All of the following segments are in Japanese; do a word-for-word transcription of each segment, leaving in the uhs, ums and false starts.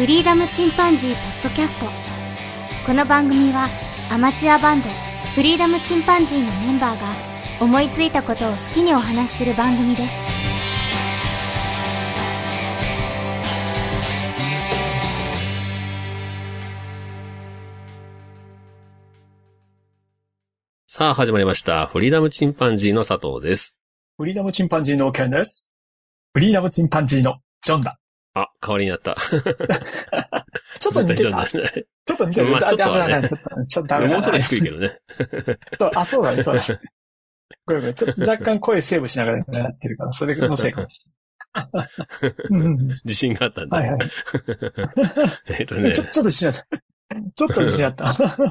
フリーダムチンパンジーポッドキャスト。この番組はアマチュアバンドフリーダムチンパンジーのメンバーが思いついたことを好きにお話しする番組です。 さあ始まりました。フリーダムチンパンジーの佐藤です。 フリーダムチンパンジーのケンです。フリーダムチンパンジーのジョンだ。 あ、代わりになった。 ちょっと似てる。ちょっと似てる。 まあ、ちょっとはね。 ちょっと、ちょっとダメだな。 もうちょっと低いけどね。 あ、そうだね、そうだね。ごめんごめん。ちょっと若干声セーブしながらやってるから、それのせいかもしれない。 自信があったんだ。 はいはい。 えっとね。 ちょ、ちょっと自信あった。ちょっと自信あった。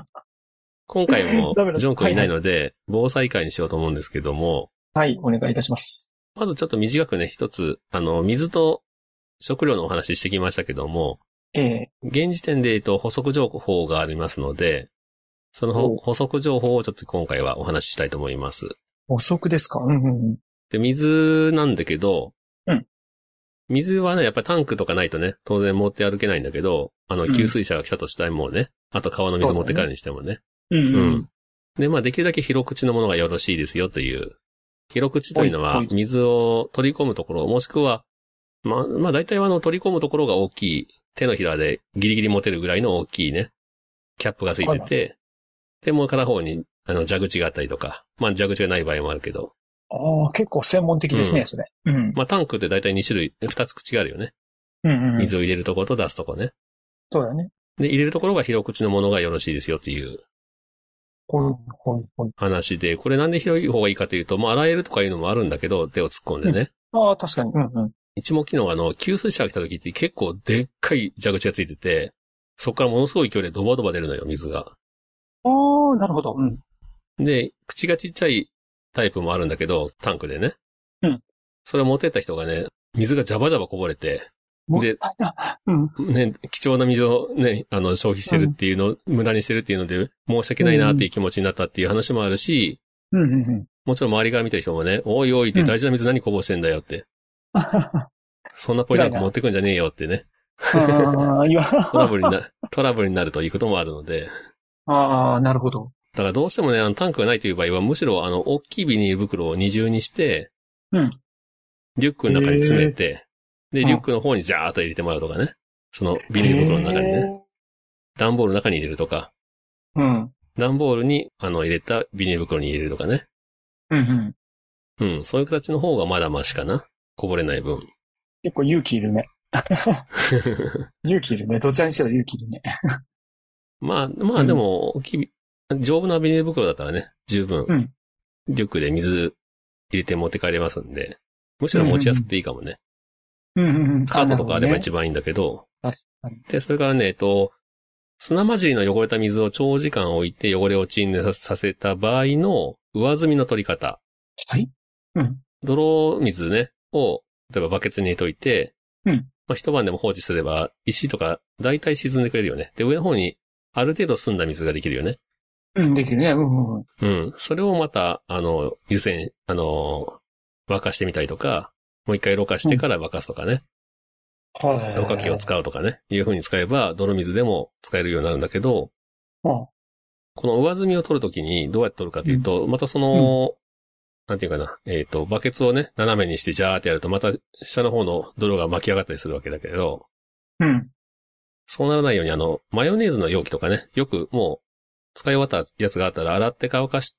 今回も、ジョン君いないので、はいはい、防災会にしようと思うんですけども。 はい、お願いいたします。 まずちょっと短くね、一つ、あの、水と食料のお話ししてきましたけども、 ええー、現時点で言うと補足情報がありますので、その補足情報をちょっと今回はお話ししたいと思います。 補足ですか？うんうんうん。 で、水なんだけど、 うん。 水はね、やっぱりタンクとかないとね、当然持って歩けないんだけど、あの、給水車が来たとしたらもうね、うん、あと川の水持って帰るにしてもね。 うんうん。うん。 で、まあできるだけ広口のものがよろしいですよという。広口というのは水を取り込むところ、もしくは、まあ、まあ大体はあの取り込むところが大きい、手のひらでギリギリ持てるぐらいの大きいね、キャップがついてて、で、もう片方にあの蛇口があったりとか、まあ蛇口がない場合もあるけど。 ああ、結構専門的ですね、うん、それ。うん。 まあタンクって大体に種類、ふたつ口があるよね。 うんうんうん。 水を入れるところと出すところね。 そうだね。 で、入れるところが広口のものがよろしいですよっていう。 ほいほいほい。 話で、これなんで広い方がいいかというと、まあ洗えるとかいうのもあるんだけど、手を突っ込んでね。 うん、ああ、確かに。うんうん。 一目機能があの、給水車が来た時って結構でっかい蛇口がついてて、そこからものすごい勢いでドバドバ出るのよ、水が。 ああ、なるほど。うん。 で、口がちっちゃいタイプもあるんだけど、タンクでね。 うん。 それを持ってった人がね、水がジャバジャバこぼれて、で、 うん、 ね、貴重な水をね、あの、消費してるっていうの、うん、無駄にしてるっていうので、申し訳ないなっていう気持ちになったっていう話もあるし、 うんうんうん、 もちろん周りから見てる人もね、おいおいって大事な水何こぼしてんだよって。うん、そんなポイなんか持ってくんじゃねえよってね。トラブルにな、トラブルになるということもあるので。 ああ、なるほど。 だからどうしてもね、あのタンクがないという場合は、むしろあの、大きいビニール袋を二重にして、 うん。 リュックの中に詰めて、で、リュックの方にジャーっと入れてもらうとかね。そのビニール袋の中にね。段ボールの中に入れるとか。 うん。 段ボールに、あの、入れたビニール袋に入れるとかね。 うんうん。うん。そういう形の方がまだマシかな。こぼれない分。 結構勇気いるね。勇気いるね。どちらにしても勇気いるね。 まあ、まあでも、大きい、丈夫なビニール袋だったらね、十分。うん。リュックで水入れて持って帰れますんで。むしろ持ちやすくていいかもね。 うんうんうん、 カートとかあれば一番いいんだけど。 確かに。 で、それからね、えっと、砂混じりの汚れた水を長時間置いて汚れを沈殿させた場合の上澄みの取り方。 はい。うん。 泥水ね、を、例えばバケツに入れといて、 うん。 まあ、一晩でも放置すれば、石とか大体沈んでくれるよね。で、上の方にある程度澄んだ水ができるよね。 うん、できるね。うんうん。 うん。それをまた、あの、湯煎、あの、沸かしてみたりとか、もう一回ろ過してから沸かすとかね。 はい。 ろ過器を使うとかね。いう風に使えば、泥水でも使えるようになるんだけど、 うん、 この上澄みを取るときにどうやって取るかというと、うん、またその、うん、なんていうかな、えっと、バケツをね、斜めにしてジャーってやると、また下の方の泥が巻き上がったりするわけだけど、 うん。 そうならないように、あの、マヨネーズの容器とかね、よくもう、使い終わったやつがあったら洗って乾かして、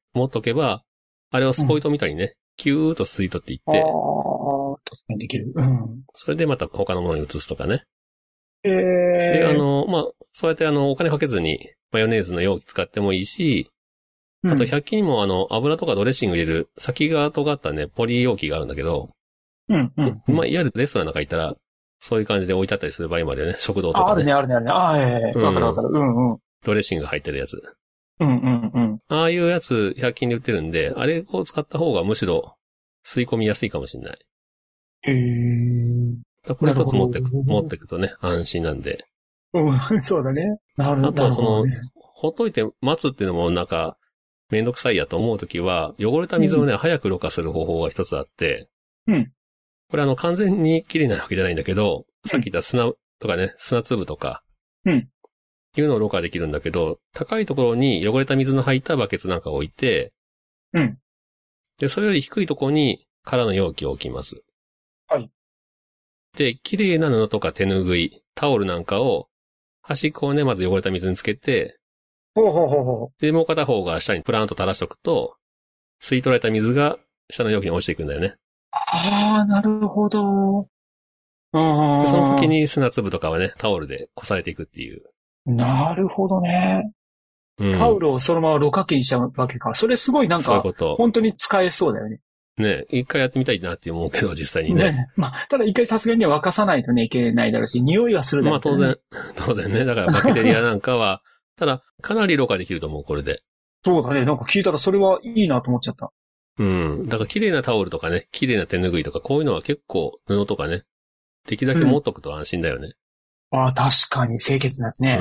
持っとけば、あれをスポイトみたいにね、うん、キューッと吸い取っていって、 ああ、確かにできる。うん。 それでまた他のものに移すとかね。 ええー。 で、あの、まあ、そうやってあの、お金かけずにマヨネーズの容器使ってもいいし、あとひゃく均にもあの、油とかドレッシング入れる先が尖ったね、ポリ容器があるんだけど、 うん、うん。 まあ、いわゆるレストランなんか行ったら、そういう感じで置いてあったりする場合もあるよね。食堂とか、ね。 あ、あるね、あるね、あるね。ああ、ええー、わかるわかる。うんうん。 ドレッシングが入ってるやつ。 うんうんうん。 ああいうやつひゃく均で売ってるんで、あれを使った方がむしろ吸い込みやすいかもしれない。 へえー。 これ一つ持ってく、持ってくとね、安心なんで。 うん、そうだね。なるほど。 あとはその、ね、ほっといて待つっていうのもなんか、めんどくさいやと思うときは、汚れた水をね、うん、早くろ過する方法が一つあって、 うん。 これあの、完全に綺麗になるわけじゃないんだけど、うん、さっき言った砂とかね、砂粒とか、 うん。 いうのをろ過できるんだけど、高いところに汚れた水の入ったバケツなんかを置いて、 うん。 で、それより低いところに空の容器を置きます。 はい。 で、綺麗な布とか手ぬぐい、タオルなんかを、端っこをね、まず汚れた水につけて、 ほうほうほうほで、もう片方が下にプランと垂らしとくと、吸い取られた水が下の容器に落ちていくんだよね。 ああ、なるほど。うん。 でその時に砂粒とかはね、タオルでこされていくっていう。 なるほどね。 うん、 タオルをそのままろ過器にしちゃうわけか。それすごいなんか、 そういうこと。 本当に使えそうだよね。 ね、一回やってみたいなって思うけど、実際にね。 ね。まあ、ただ一回さすがに沸かさないとね、いけないだろうし、匂いはするだろう、ね。 まあ当然、当然ね。だからバクテリアなんかは、ただ、かなりろ過できると思う、これで。 そうだね。なんか聞いたらそれはいいなと思っちゃった。 うん。だから綺麗なタオルとかね、綺麗な手ぬぐいとか、こういうのは結構布とかね、できるだけ持っとくと安心だよね。 うん、ああ、確かに清潔なんですね。 うん。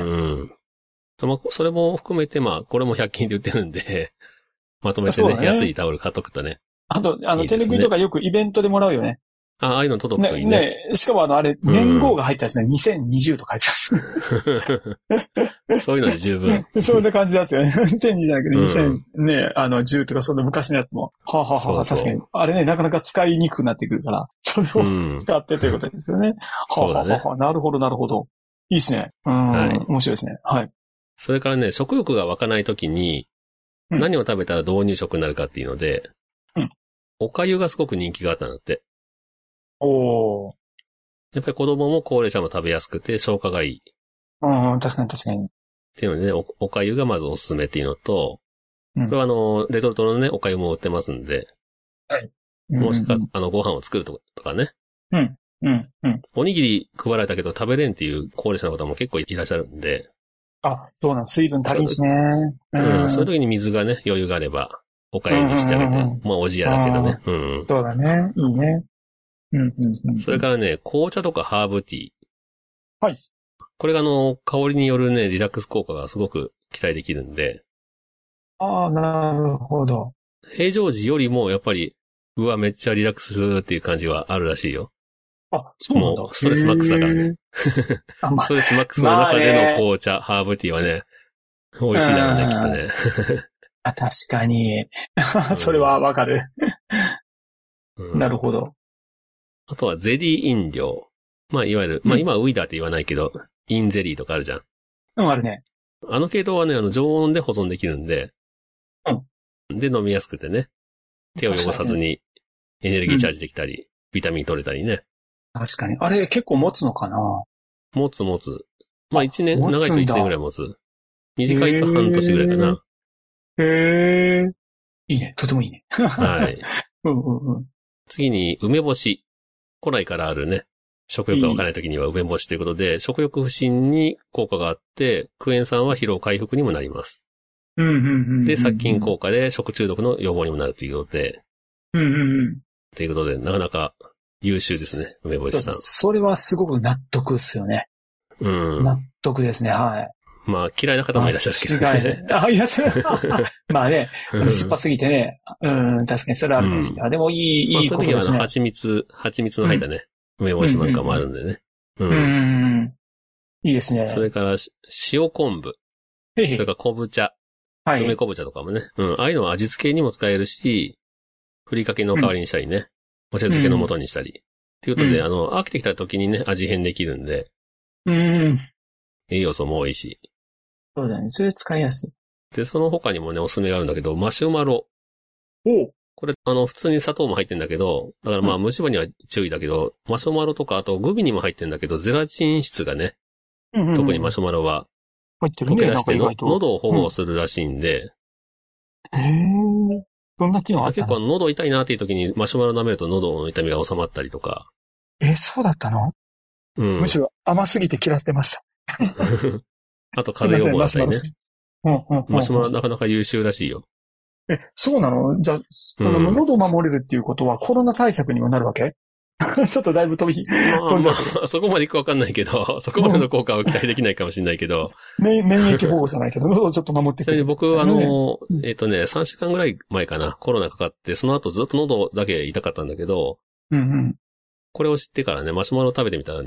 まあ、それも含めて、まあ、これもひゃく均で売ってるんで、まとめてね、ね安いタオル買っとくとね。 あと、あの、いいね、手ぬぐいとかよくイベントでもらうよね。 ああ、ああいうの届くといいね。 ね、ねしかもあの、あれ、年号が入ったやつね、にせんにじゅうとか入ってます。そういうので十分。 そんな感じだったよね。にせんにじゅうじゃなくてにせんね、あの、じゅうとかその昔のやつも。はあ、はあはあ、確かに。あれね、なかなか使いにくくなってくるから、それを使ってということですよね。はあ、はあはあ、なるほど、なるほど。いいっすね。うん、はい、面白いですね。はい。 それからね、食欲が湧かないときに、何を食べたら導入食になるかっていうので、うん、お粥がすごく人気があったんだって。 おー。 やっぱり子供も高齢者も食べやすくて消化がいい。 うん、確かに確かに。 っていうのでね、お、お粥がまずおすすめっていうのと、うん、これはあの、レトルトのね、お粥も売ってますんで、はい。もしくは、うんうん、あの、ご飯を作るとかね。 うん、うん、うん。 おにぎり配られたけど食べれんっていう高齢者の方も結構いらっしゃるんで。 あ、そうなん、水分足りんしね。 うん、うん、そういう時に水がね、余裕があれば、お粥にしてあげて。うんうんうん、まあ、おじやだけどね。うん。 そうだね。いいね。うんうんうん、 それからね、紅茶とかハーブティー。 はい。 これがあの、香りによるね、リラックス効果がすごく期待できるんで。 ああ、なるほど。 平常時よりもやっぱり、うわ、めっちゃリラックスするっていう感じはあるらしいよ。 あ、そうなんだ。 もう、ストレスマックスだからね。あまあ、ストレスマックスの中での紅茶、まあ、ハーブティーはね、美味しいだろうね、きっとね。 あ、確かに。それはわかる、うん。なるほど。 あとはゼリー飲料。まあ、いわゆる、まあ今はウイダーって言わないけど、インゼリーとかあるじゃん。 うん、あるね。 あの系統はね、あの、常温で保存できるんで、うん。で、飲みやすくてね、手を汚さずにエネルギーチャージできたり、うん、ビタミン取れたりね。 確かに。あれ結構持つのかな？ 持つ持つ。まあ一年、長いと一年ぐらい持つ。短いと半年ぐらいかな。 へえ。いいね。とてもいいね。 はい。 うんうんうん。 次に、梅干し。古来からあるね。食欲が湧かない時には梅干しということで、いい食欲不振に効果があって、クエン酸は疲労回復にもなります。 うんうんうんうん、 で、殺菌効果で食中毒の予防にもなるということで。 うんうんうん。 ということで、なかなか優秀ですね、梅干しさん。 それはすごく納得っすよね。 うん。 納得ですね、はい。 まあ、嫌いな方もいらっしゃるけどね。 違い。あ、いや、それまあね、酸っぱすぎてね。うん、確かにそれはあるかもしれない。うん、でもいい、いい、 まあ、そういう時は、あの、蜂蜜、蜂蜜の入ったね、うん、梅干しなんかもあるんでね。 うん。うん、いいですね。 それから、塩昆布。それから昆布茶。はい。梅昆布茶とかもね。うん。ああいうのは味付けにも使えるし、ふりかけの代わりにしたりね。うん、お茶漬けの素にしたり。っていうことで、うん、あの、飽きてきた時にね、味変できるんで。 うん。 栄養素も多いし。 そうだね。それ使いやすい。 で、その他にもね、おすすめがあるんだけど、マシュマロ。 おこれ、あの、普通に砂糖も入ってんだけど、だからまあ、虫歯には注意だけど、うん、マシュマロとか、あとグミにも入ってんだけど、ゼラチン質がね、うんうんうん、特にマシュマロは、 入ってるね、 溶け出しての、喉を保護するらしいんで。 へ、うん、えー。どんな機能あったの？ 結構喉痛いなっていう時にマシュマロ舐めると喉の痛みが収まったりとか。 え、そうだったの？うん。むしろ甘すぎて嫌ってました。 あと風邪予防だったりね。 うんうんうんうん、 マシュマロはなかなか優秀らしいよ。 え、そうなの？じゃあ、その喉を守れるっていうことはコロナ対策にもなるわけ？ちょっとだいぶ飛び、 まあ、飛んじゃう、まあ。そこまでいくかわかんないけど、そこまでの効果は期待できないかもしれないけど。 免疫保護じゃないけど、喉をちょっと守ってくれる。 それに僕、あの、えっとね、さんしゅうかんぐらい前かな、コロナかかって、その後ずっと喉だけ痛かったんだけど、 うんうん、 これを知ってからね、マシュマロ食べてみたらね、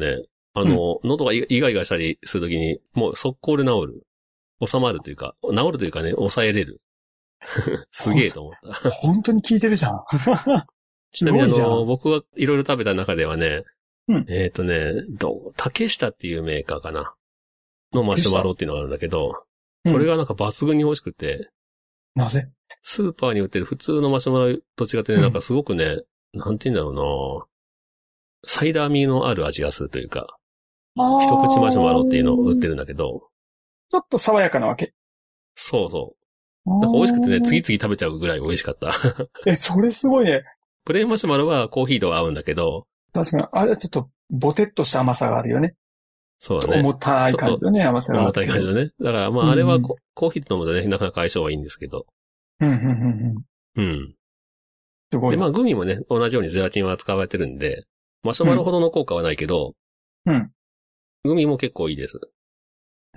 あの、うん、喉がイガイガしたりするときに、もう速攻で治る。収まるというか、治るというかね、抑えれる。すげえと思った。 本当に効いてるじゃん。 ちなみにあの、僕がいろいろ食べた中ではね、うん、えっ、ー、とね、ど竹下っていうメーカーかなのマシュマロっていうのがあるんだけど、これがなんか抜群に美味しくて。 なぜ？ スーパーに売ってる普通のマシュマロと違ってね、うん、なんかすごくね、なんて言うんだろうなサイダー味のある味がするというか、一口マシュマロっていうのを売ってるんだけど。 ちょっと爽やかなわけ。 そうそう。なんか美味しくてね、次々食べちゃうぐらい美味しかった。 え、それすごいね。 プレーンマシュマロはコーヒーと合うんだけど。 確かに、あれはちょっとボテッとした甘さがあるよね。 そうだね。 重たい感じよね、甘さが。 重たい感じよね。だからまああれはコ、うん、コーヒーと飲むとね、なかなか相性はいいんですけど。 うん、うん、うん。 うん。 すごい。 で、まあグミもね、同じようにゼラチンは使われてるんで、マシュマロほどの効果はないけど、 うん。 グミも結構いいです。 うん。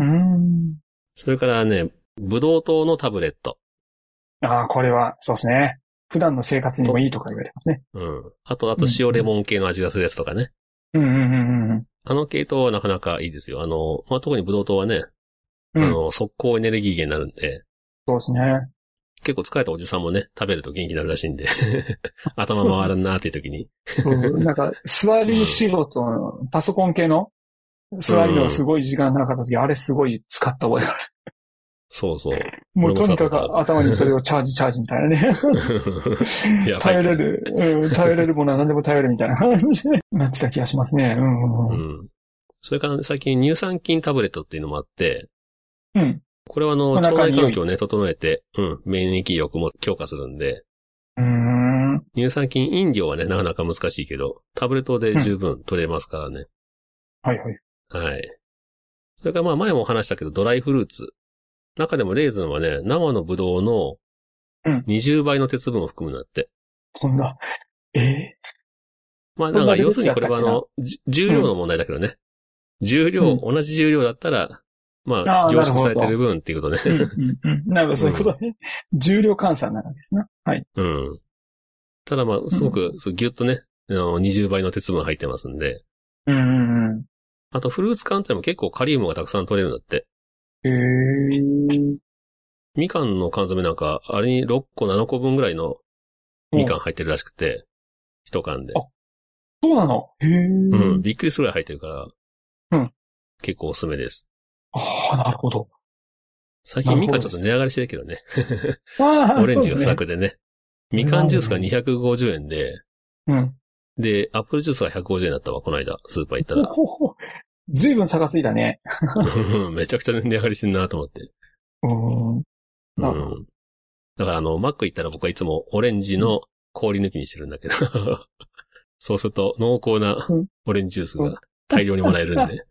それからね、ブドウ糖のタブレット。 ああ、これは、そうですね。普段の生活にもいいとか言われますね。 うん。あと、あと塩レモン系の味がするやつとかね。 うんうんうんうん。 あの系統はなかなかいいですよ。あの、まあ、特にブドウ糖はね、うん、あの、速攻エネルギー源になるんで。 そうですね。 結構疲れたおじさんもね、食べると元気になるらしいんで。頭回るなーっていう時に。 うん。なんか、座り仕事の、パソコン系の座りのすごい時間なかった時、うん、あれすごい使った覚えがある。 そうそう。 もうとにかく頭にそれをチャージチャージみたいなね。頼れる、うん、頼れるものは何でも頼るみたいな感じでなってた気がしますね。うんうん、 うん。それから、ね、最近乳酸菌タブレットっていうのもあって、 うん。 これはあの、腸内環境をね、整えて、うん、免疫力も強化するんで、 うーん。 乳酸菌飲料はね、なかなか難しいけど、タブレットで十分取れますからね。 うん、はいはい。 はい。それからまあ前も話したけど、ドライフルーツ。中でもレーズンはね、生のブドウのにじゅうばいの鉄分を含むんだって。 こんな、ええー、まあなんか要するにこれはあの、重量の問題だけどね。うん、重量、うん、同じ重量だったら、まあ、凝縮されてる分っていうことね。 うんうんうん、なるほど、そういうことね。うん、重量換算なんですね。はい。 うん。ただまあ、すごく、うん、ギュッとね、あのにじゅうばいの鉄分入ってますんで。 うんうんうん。 あとフルーツ缶っても結構カリウムがたくさん取れるんだって。 へー。 みかんの缶詰なんか、あれにろっこ、ななこぶんぐらいのみかん入ってるらしくて、一缶で。 あ、そうなの？へー。 うん、びっくりするぐらい入ってるから、うん。結構おすすめです。 ああ、なるほど。 最近みかんちょっと値上がりしてるけどね。オレンジが不作でね。みかんジュースがにひゃくごじゅうえんで、 うん。 で、アップルジュースがひゃくごじゅうえんだったわ、この間、スーパー行ったら。 ほほほずいぶん差がついたね。 めちゃくちゃ値上がりしてんなと思って。 うーん。 うん。だからあの、マック行ったら僕はいつもオレンジの氷抜きにしてるんだけど。そうすると濃厚なオレンジジュースが大量にもらえるんで。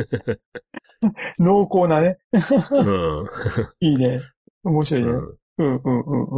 濃厚なね。 うん。 いいね。面白いね。うん、うん、うん、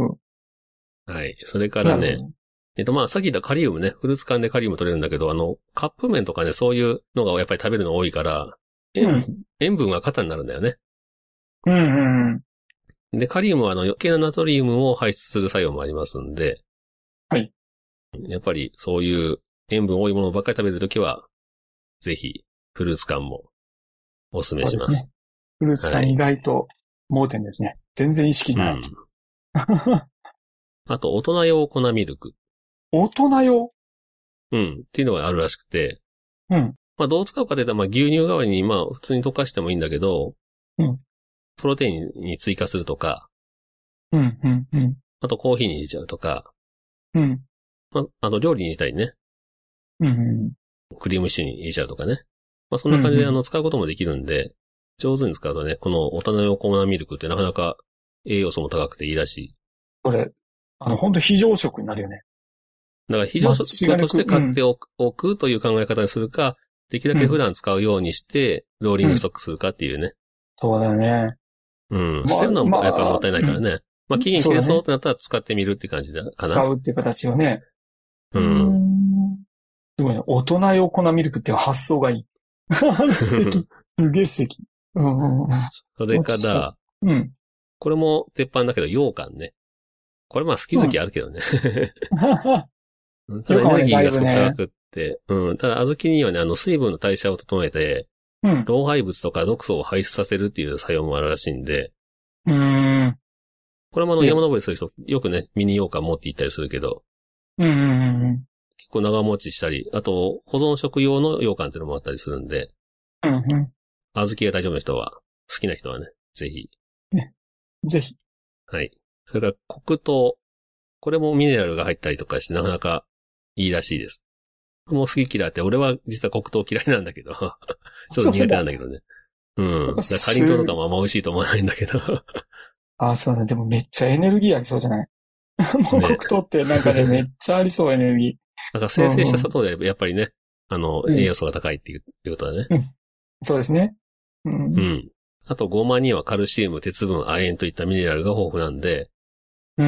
うん。 はい。それからね、えっとまあさっき言ったカリウムね、フルーツ缶でカリウム取れるんだけど、あの、カップ麺とかね、そういうのがやっぱり食べるの多いから、塩、うん、塩分が過多になるんだよね。 うん、うん、うん。 で、カリウムはあの余計なナトリウムを排出する作用もありますんで。 はい。 やっぱりそういう塩分多いものばっかり食べるときは、ぜひフルーツ缶もお勧めします。そうですね。 フルーツ缶意外と盲点ですね。はい、全然意識ない。うん、 あと、大人用粉ミルク。 大人用？ うん。っていうのがあるらしくて。 うん。 まあ、どう使うかというと、まあ、牛乳代わりに、まあ、普通に溶かしてもいいんだけど、 うん。 プロテインに追加するとか、 うん、うん、うん。 あと、コーヒーに入れちゃうとか、 うん。 まあ、あの、料理に入れたりね。 うん、うん。 クリームシチューに入れちゃうとかね。まあ、そんな感じで、あの、使うこともできるんで、上手に使うとね、この大人用粉ミルクってなかなか栄養素も高くていいらしい。 これ、あの、本当非常食になるよね。 だから非常食として買っておく、うん、おくという考え方にするか、できるだけ普段使うようにして、ローリングストックするかっていうね。うん、 そうだよね。 うん。捨てるのはやっぱりもったいないからね。まあ、まあ、期限切れそうってなったら使ってみるって感じだかな。 使うっていう形をね。 うん。 すごいね。大人用粉ミルクっていう発想がいい。素敵。すげえ素敵。うんうんうん。 それから、 うん。 これも鉄板だけど、羊羹ね。これまあ好き好きあるけどね。うん、ただエネルギーがすごく高くって、うん。ただ、小豆にはね、あの、水分の代謝を整えて、 うん。 老廃物とか毒素を排出させるっていう作用もあるらしいんで、 うーん。 これもあの、 うん山登りする人、よくね、ミニ羊羹持って行ったりするけど、 うんうんうん結構長持ちしたり、あと、保存食用の羊羹っていうのもあったりするんで、 うん。うんう小豆が大丈夫な人は、好きな人はね、ぜひ。 ん。ぜひ。 はい。それから黒糖。これもミネラルが入ったりとかしてなかなかいいらしいです。もう好き嫌いあって、俺は実は黒糖嫌いなんだけど、ちょっと苦手なんだけどね。うん。だからかりんとうとかもあんま美味しいと思わないんだけど。 ああ、そうだね。でもめっちゃエネルギーありそうじゃないもう黒糖ってなんかね、めっちゃありそうエネルギー。 なんか生成した砂糖でやっぱりね、あの、 うん栄養素が高いっていうことだね。 うん。そうですね。うん。 うん。あと、ごまにはカルシウム、鉄分、亜鉛といったミネラルが豊富なんで、 うん。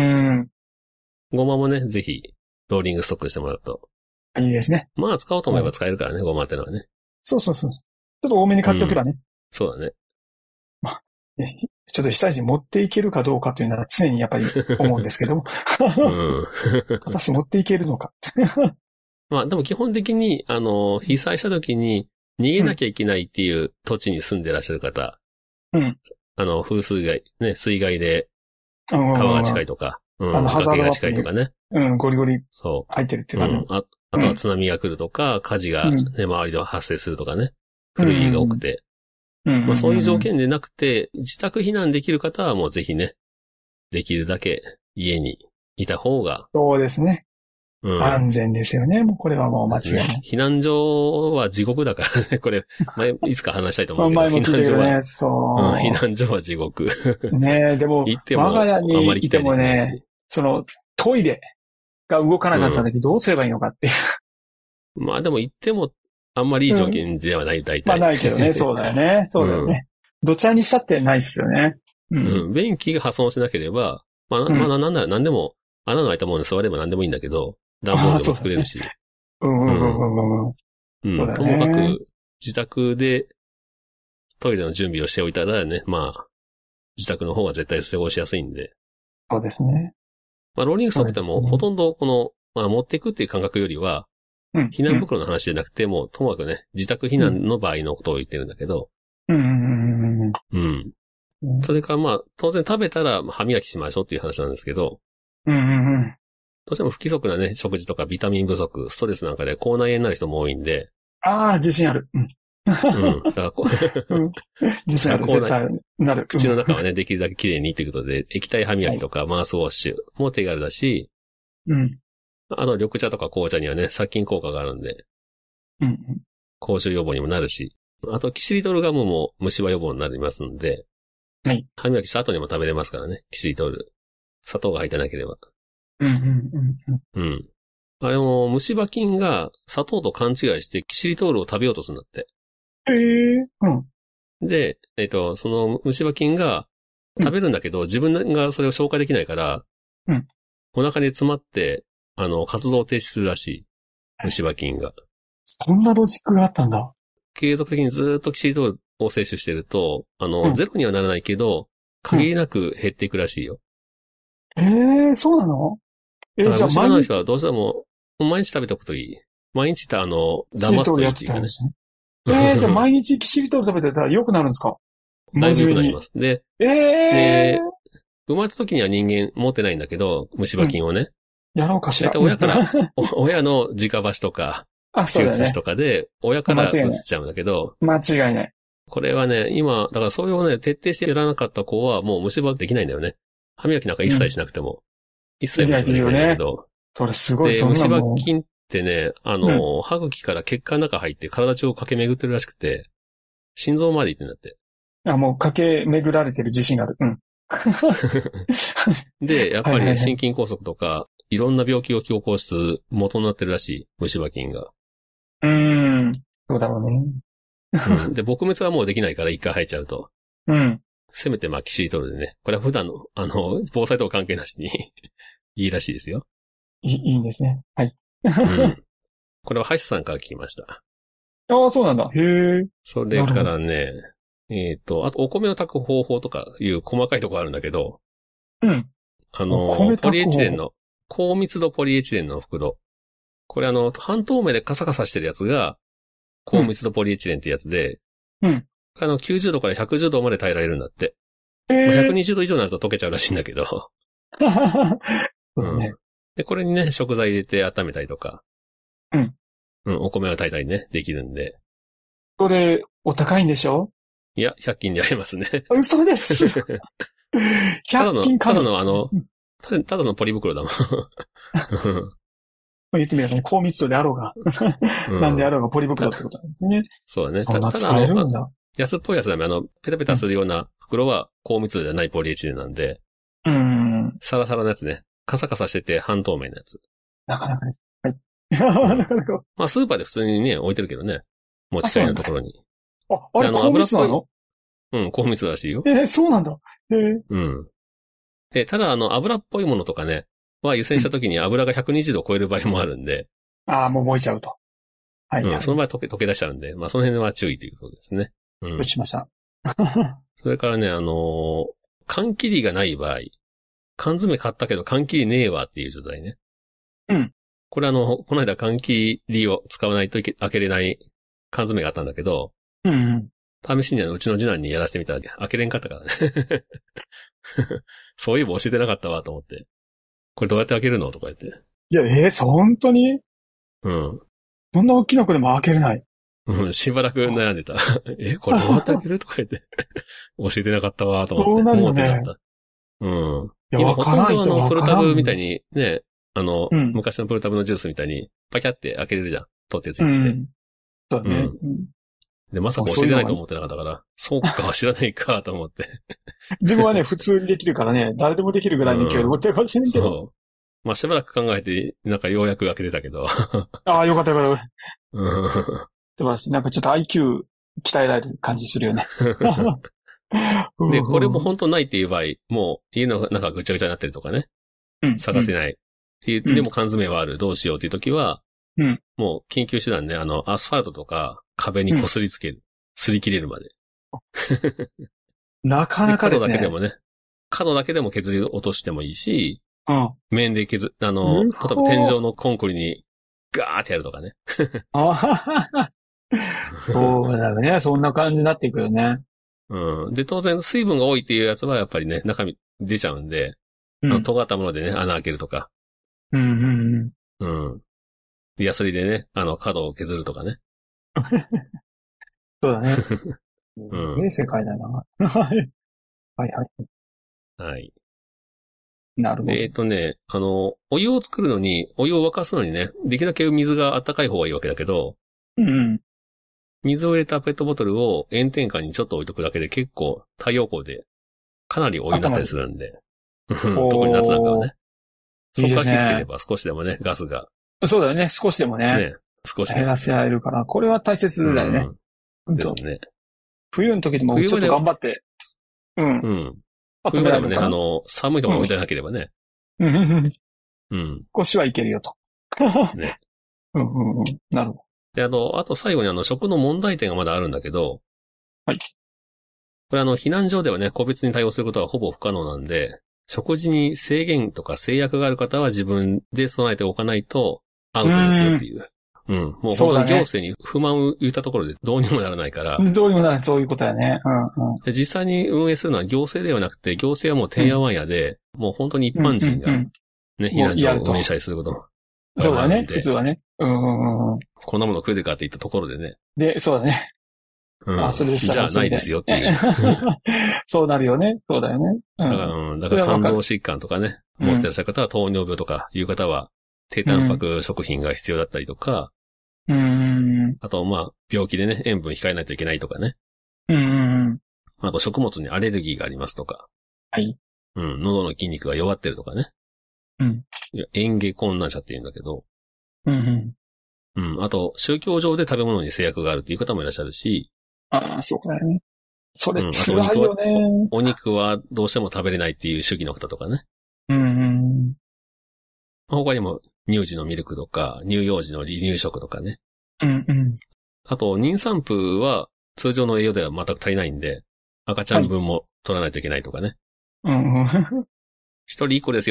ごまもね、ぜひ、ローリングストックしてもらうと。 いいですね。 まあ、使おうと思えば使えるからね、ごまってのはね。 そうそうそう。ちょっと多めに買っておけばね。 そうだね。 ねちょっと被災地持っていけるかどうかというのは常にやっぱり思うんですけども。 うん。 果たして持っていけるのか。 まあ、でも基本的に、あの、被災した時に逃げなきゃいけないっていう土地に住んでらっしゃる方。 うん。 あの、風水害、ね、水害でうん川が近いとか、うん、 あのハザードマップに崖が近いとかね。 うん、ゴリゴリそう。 入ってるっていうかね。 うん。あ、あとは津波が来るとか、火事がね、周りでは発生するとかね。 うん古い家が多くて。 うん。 まあそういう条件でなくて、自宅避難できる方はもうぜひね、できるだけ家にいた方が。 そうですね。 うん。 安全ですよね。もうこれはもう間違いない。 避難所は地獄だからね。これ、前、いつか話したいと思うけど。 前も聞いてるね。そう。 うん、避難所は地獄。 ねえ、でも、 行っても、 我が家にいてもね、その、トイレが動かなかった時どうすればいいのかっていう。 まあでも行っても、あんまりいい条件ではない、大体。 まあないけどね、そうだよね。そうだよね。どちらにしたってないっすよね。 うん。便器が破損しなければ、まあ、まあなんなら何でも、穴の開いたものに座れば何でもいいんだけど、段ボールでも作れるし。 うんうんうんうんうん。ともかく、自宅でトイレの準備をしておいたらね、まあ、自宅の方が絶対過ごしやすいんで。 そうですね。 まあ、ローリングストックっても、ほとんどこの、まあ、持っていくっていう感覚よりは、うん、避難袋の話じゃなくて、もう、ともかくね、自宅避難の場合のことを言ってるんだけど。 うんうんうんうん。 うん。それからまあ、当然食べたら歯磨きしましょうっていう話なんですけど。 うんうんうん。 どうしても不規則なね、食事とかビタミン不足、ストレスなんかで口内炎になる人も多いんで。 ああ、自信ある。うん。 うん。だからこう、うん、 自信ある。絶対なる。 口の中はね、できるだけ綺麗にっていうことで、液体歯磨きとかマウスウォッシュも手軽だし、 うん。 あの、緑茶とか紅茶にはね、殺菌効果があるんで、 うん。 口臭予防にもなるし、あと、キシリトールガムも虫歯予防になりますんで、 はい。 歯磨きした後にも食べれますからね、キシリトール。砂糖が入ってなければ。 うんうんうんうん。うん。あれも、虫歯菌が砂糖と勘違いしてキシリトールを食べようとするんだって。 へえ。うん。 で、えっと、その虫歯菌が食べるんだけど、うん、自分がそれを消化できないから、 うん。 お腹に詰まって、あの、活動を停止するらしい。虫歯菌が。 そんなロジックがあったんだ。 継続的にずっとキシリトールを摂取してると、あの、うん、ゼロにはならないけど、限りなく減っていくらしいよ。 うん、えー、そうなのえー、じゃあ、虫歯の人はどうしても、毎日食べておくといい。毎日ってあの、騙すといいっていうかね。 えー、じゃあ毎日キシリトール食べてたら良くなるんですか？ だいぶ良くなります。で、 えー、 で、生まれた時には人間持ってないんだけど、虫歯菌をね。 うん、やろうかしら。 だいたい親から、親の直箸とか、 あ、そうだね。 手術とかで、親から移っちゃうんだけど。 間違いない。 これはね、今、だからそれをね、徹底してやらなかった子はもう虫歯できないんだよね。歯磨きなんか一切しなくても。うん、一切虫歯できないんだけど。 それすごい。 で、虫歯菌ってね、あの、うん、歯茎から血管の中入って体中を駆け巡ってるらしくて、心臓まで行ってんだって。 あ、もう駆け巡られてる自信がある。うん。 で、やっぱり心筋梗塞とか、いろんな病気を起こす元になってるらしい、虫歯菌が。 うーん。そうだろうね。 うん、で、撲滅はもうできないから一回生えちゃうと。 うん。 せめてまあキシリトールでね。これは普段の、あの、防災とは関係なしにいいらしいですよ。 いい、いいんですね。はい。 うん。これは歯医者さんから聞きました。 ああ、そうなんだ。へえ。 それからね、えっと、あとお米を炊く方法とかいう細かいところあるんだけど。 うん。 あの、ポリエチレンの、高密度ポリエチレンの袋。 これあの、半透明でカサカサしてるやつが、高密度ポリエチレンってやつで、 うん。 あの、きゅうじゅうどからひゃくじゅうどまで耐えられるんだって。 えー、 ひゃくにじゅうど以上になると溶けちゃうらしいんだけど。 そうね、うん。 で、これにね、食材入れて温めたりとか。 うん。 うん、お米を炊いたりね、できるんで。 これ、お高いんでしょ？ いや、ひゃく均でありますね。 嘘です。ひゃく均ただの、ただのあの、ただただのポリ袋だもん。 言ってみればね、高密度であろうが。うん、なんであろうがポリ袋ってことなんですね。 そうだね。 ただただあの、 安っぽいやつだめ、あの、ペタペタするような袋は高密度じゃないポリエチレンなんで。 うん。 サラサラのやつね。カサカサしてて半透明なやつ。 なかなかです。はい。なかなか。 まあ、スーパーで普通にね、置いてるけどね。持ち帰りのところに。 あ、あれ、高密度なの？ うん、高密度らしいよ。 えー、そうなんだ。えー、 うん。で、ただ、あの、油っぽいものとかね、は湯煎した時に油がひゃくにじゅうどを超える場合もあるんで。 うん、ああ、もう燃えちゃうと。はい、はい、 うん、その場合溶け、溶け出しちゃうんで、まあ、その辺は注意ということですね。うん。 どうしました。 それからね、あのー、缶切りがない場合、缶詰買ったけど缶切りねえわっていう状態ね。 うん。 これあの、この間缶切りを使わないといけ開けれない缶詰があったんだけど、 うん、 うん。試しにあの、うちの次男にやらせてみたら開けれんかったからね。そういえば教えてなかったわと思って。これどうやって開けるのとか言って。 いや、えー、本当に？ うん。 そんな大きな子でも開けれない。 うん、しばらく悩んでた。え、これどうやって開けるとか言って。教えてなかったわと思って。 そうなんだね。 思ってなかった。うん。 いや、 今ほとんどあの、プルタブみたいに。 にね、あの、うん、昔のプルタブのジュースみたいにパキャって開けれるじゃん。取ってついてて。うん。 そうだね。 うん。で、まさか教えてないと思ってなかったから、そうか、知らないかと思って。 自分はね、普通にできるからね、誰でもできるぐらいの勢いで持ってるかもしれないけど。 そう。まあ、しばらく考えて、なんかようやく開けてたけど。 ああ、よかったよかった。 うん。 素晴らしい。なんかちょっと アイキュー 鍛えられる感じするよね。 で、これも本当ないっていう場合、もう家の中ぐちゃぐちゃになってるとかね。うん。探せない。っていう、うん、でも缶詰はある。どうしようっていう時は、うん。もう緊急手段ね、あの、アスファルトとか壁に擦りつける。擦、うん、り切れるまで。 なかなかですね。 角だけでもね。角だけでも削り落としてもいいし、 うん。 面で削、あの、例えば天井のコンクリにガーってやるとかね。 ああそうだよね。そんな感じになっていくよね。 うん。で、当然水分が多いっていうやつはやっぱりね、中身出ちゃうんで、うん、あの尖ったものでね、穴開けるとか。 うんうんうん。うん。ヤスリでね、あの角を削るとかね。 そうだね。 うん。 いい世界だな。はいはい。 はい。 なるほど。 えっとね、あの、お湯を作るのに、お湯を沸かすのにね、できるだけ水が温かい方がいいわけだけど、 うんうん。 水を入れたペットボトルを炎天下にちょっと置いとくだけで結構太陽光でかなりお湯になったりするんで。特に夏なんかはね。そこから気づければ少しでもね、ガスが。 そうだよね、少しでもね。 ね、少しでも。 減らせられるから、これは大切だよね。 うん、ですね。 冬の時でもちょっと頑張って。うん。 うん。冬場でもね、あの、寒いところ置いてなければね。 うん。 うん。 腰はいけるよと。 ね。 うんうんうん。なるほど。 で、あの、あと最後にあの、食の問題点がまだあるんだけど。 はい。 これあの、避難所ではね、個別に対応することはほぼ不可能なんで、食事に制限とか制約がある方は自分で備えておかないとアウトですよっていう。うん。うん、もう本当に行政に不満を言ったところでどうにもならないから。 どうにもならない。そういうことだね。うんうん。 で実際に運営するのは行政ではなくて、行政はもうてんやわんやで、うん、もう本当に一般人が、ね、避難所を運営したりすること。 そうだね。普通はね。うんうんうん。 こんなもの食うでかって言ったところでね。 で、そうだね。 うん。あ、それでしたじゃあないですよっていう。 そうなるよね。そうだよね。 うん。だから、うん、だから肝臓疾患とかね、持ってらっしゃる方は糖尿病とかいう方は、低タンパク食品が必要だったりとか、 うん。 あと、まあ、病気でね、塩分控えないといけないとかね。 うん。 あと、食物にアレルギーがありますとか。 はい。 うん、喉の筋肉が弱ってるとかね。 うん。 嚥下困難者って言うんだけど。 うん。 うん。あと、宗教上で食べ物に制約があるっていう方もいらっしゃるし。 ああ、そうだよね。それ辛いよね、 うん、お肉はどうしても食べれないっていう主義の方とかね。 うん。 他にも、乳児のミルクとか、乳幼児の離乳食とかね。 うんうん。 あと、妊産婦は通常の栄養では全く足りないんで、赤ちゃん分も取らないといけないとかね。 はい、うんうん。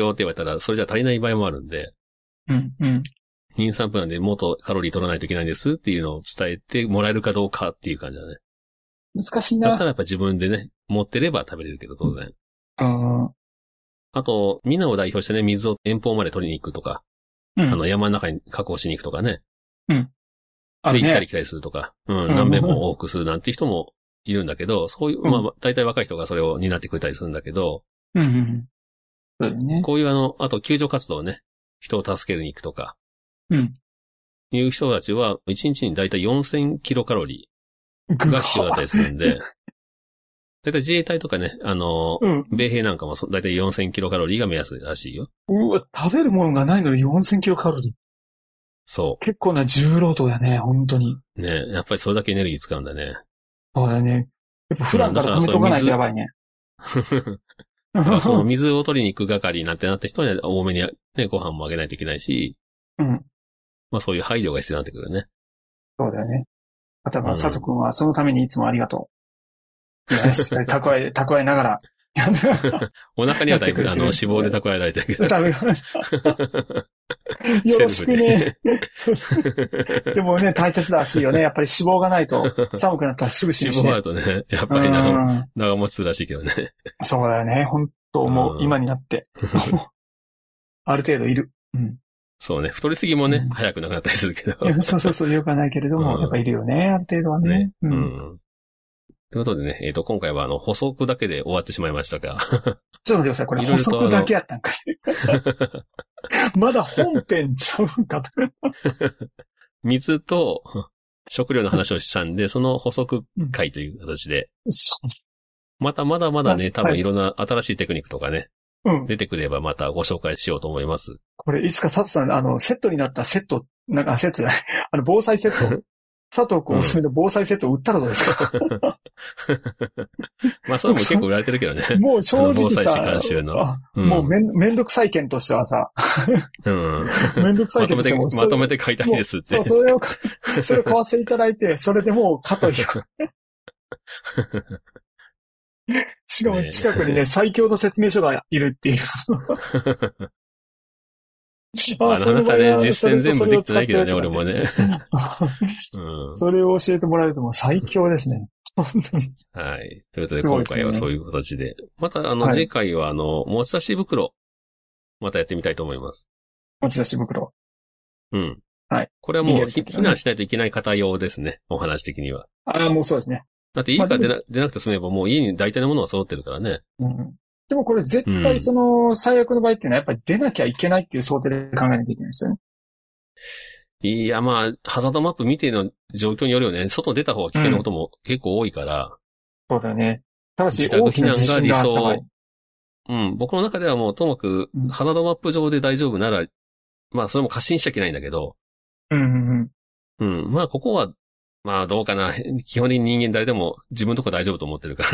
一人一個ですよって言われたら、それじゃ足りない場合もあるんで。 うんうん。 妊産プランでもっとカロリー取らないといけないんですっていうのを伝えてもらえるかどうかっていう感じだね。 難しいな。 だったらやっぱ自分でね、持ってれば食べれるけど当然。 うん。 あと、みんなを代表してね、水を遠方まで取りに行くとか、うん、あの山の中に確保しに行くとかね。 うん。 あれ、ね、行ったり来たりするとか、うん、何遍も多くするなんていう人もいるんだけど、そういう、うん、まあ、大体若い人がそれを担ってくれたりするんだけど、 うんうん。そうだね。 こういうあの、あと救助活動ね、人を助けるに行くとか、 うん。 いう人たちは、いちにちに大体よんせんキロカロリーが必要だったりするんで、大体自衛隊とかね、あの、うん、米兵なんかも大体よんせんキロカロリーが目安らしいよ。 うわ、食べるものがないのによんせんキロカロリー。 そう。 結構な重労働だね、本当に。 ね、やっぱりそれだけエネルギー使うんだね。 そうだね。やっぱ普段から止めとかないとやばいね。 その水を取りに行く係なんてなった人には多めにね、ご飯もあげないといけないし、 うん。 まあそういう配慮が必要になってくるね。 そうだよね。あとは、佐藤くんはそのためにいつもありがとう。いや、しっかり蓄え、蓄えながら。 お腹にはだいぶ、あの、脂肪で蓄えられてるけど。 よろしくね。でもね、大切らしいよね。やっぱり脂肪がないと、寒くなったらすぐ死ぬし、ね。 脂肪があるとね、やっぱり長長持ちするらしいけどね。 そうだよね。本当思う。今になって。ある程度いる。うん。 そうね。太りすぎもね、うん、早くなくなったりするけど。 そうそうそう、よくはないけれども、うん、やっぱいるよね。ある程度はね。ねうん。 うんということでね、えっと、今回はあの、補足だけで終わってしまいましたが。 ちょっと待ってください。これ補足だけやったんか。まだ本編ちゃうんかと。 水と食料の話をしたんで、その補足回という形で。 うん、 またまだまだね、多分いろんな新しいテクニックとかね、 うん、 出てくればまたご紹介しようと思います。 これ、いつか佐藤さん、あの、セットになったセット、なんかセットじゃない、あの、防災セット。佐藤君おすすめの防災セットを売ったらどうですか、うん、 まあ、それも結構売られてるけどね。 もう正直さ、 防災士監修の。 うん、もうめん、めんどくさい件としてはさ、 うん、 めんどくさい件としてもまとめて、まとめて買いたいですって。 そう、それを、それを買わせていただいて、それでもう買っといて。しかも近くにね、ね最強の説明書がいるっていう。 あ、なかなかね、実践全部できてないけどね、俺もね。 うん、それを教えてもらえるともう最強ですね。本当に。 はい。ということで、今回はそういう形で。また、あの、次回は、あの、持ち出し袋、またやってみたいと思います。 持ち出し袋。 うん。 はい。 これはもう、避難しないといけない方用ですね、お話的には。 ああ、もうそうですね。 だって家から出な、出なくて済めば、もう家に大体のものは揃ってるからね。 うん。でもこれ絶対その最悪の場合っていうのはやっぱり出なきゃいけないっていう想定で考えなきゃいけないですよね。 いや、まあ、ハザードマップ見ての状況によるよね。外出た方が危険なことも結構多いから。 うん、そうだよね。ただし、大きな地震があった場合。 うん。僕の中ではもうともかく、ハザードマップ上で大丈夫なら、まあ、それも過信しちゃいけないんだけど。 うんうんうん。うん。まあ、ここは、まあ、どうかな。基本的に人間誰でも自分のとこ大丈夫と思ってるから。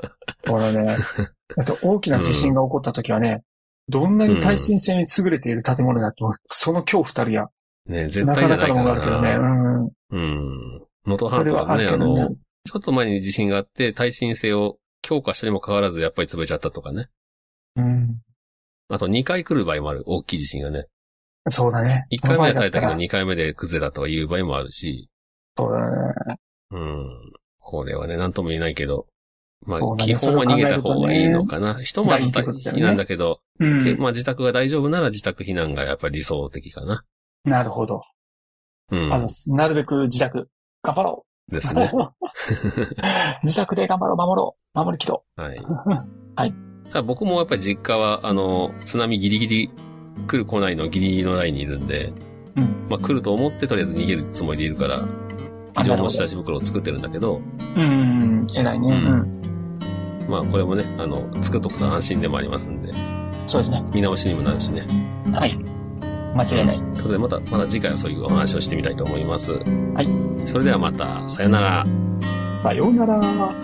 ほらね。だって大きな地震が起こった時はね、うん、どんなに耐震性に優れている建物だと、その恐怖たるや。 ね、絶対じゃないからな。 なかなかのものがあるけどね。うん。 うん。能登半島はね、あの、ちょっと前に地震があって、耐震性を強化したにもかかわらず、やっぱり潰れちゃったとかね。 うん。 あとにかい来る場合もある。大きい地震がね。 そうだね。 いっかいめで耐えたけどにかいめで崩れたとかいう場合もあるし。 そうだね。 うん。これはね、なんとも言えないけど。まあ、ね、基本は逃げた方がいいのかな。ひとまず避難だけど、ねうん、まあ自宅が大丈夫なら自宅避難がやっぱり理想的かな。 なるほど。 うん。 あの、なるべく自宅、頑張ろう。ですね。 自宅で頑張ろう、守ろう、守りきろう。はい。 はい。 さあ僕もやっぱり実家は、あの、津波ギリギリ来る来ないのギリギリのラインにいるんで、 うん。 まあ来ると思ってとりあえず逃げるつもりでいるから、非常持ち出し袋を作ってるんだけど。 うん、偉いね。うん。 まあこれもね、あの、作っとくと安心でもありますんで。 そうですね。 見直しにもなるしね。 はい。間違いない。 ということでまた、また次回はそういうお話をしてみたいと思います。 はい。 それではまた、さよなら。 さようなら。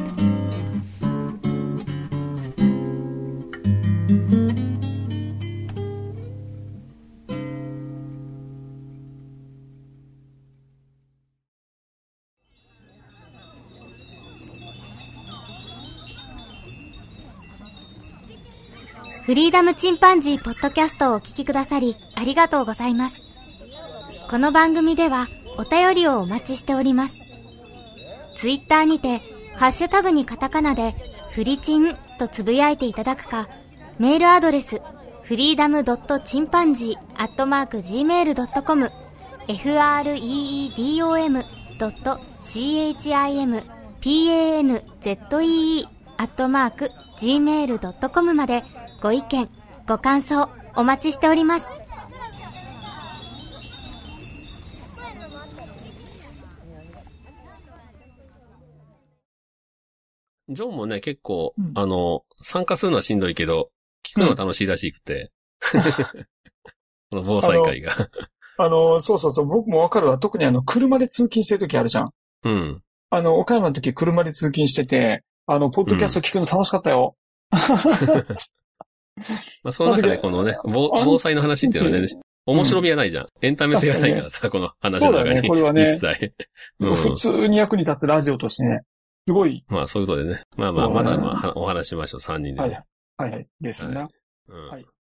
フリーダムチンパンジーポッドキャストをお聞きくださりありがとうございます。 この番組ではお便りをお待ちしております。ツイッターにて、ハッシュタグにカタカナで、フリチンとつぶやいていただくか、メールアドレス、フリーダムドットチンパンジーアットマークジーメールドットコム、freedom ドット chimpanzee アットマーク ジーメールドットコム までご意見、ご感想お待ちしております。 ジョンもね、結構、うん、あの、参加するのはしんどいけど、聞くのは楽しいらしくて。うん、この防災会が。 あの、あのそうそうそう、僕もわかるわ。特にあの、車で通勤してるときあるじゃん。 うん。 あの、岡山のとき車で通勤してて、あの、ポッドキャスト聞くの楽しかったよ。うん、 まあ、その中でこのね、防災の話っていうのはね、面白みはないじゃん。うん、エンタメ性がないからさ、ね、この話の中に。そうだね、これはね。一切。 うん、普通に役に立つラジオとしてね。すごい。 まあそういうことでね。まあまあ、まだまあお話ししましょう、三人で、ね。 はい。はいはい。ですな。 はい。うん、はい。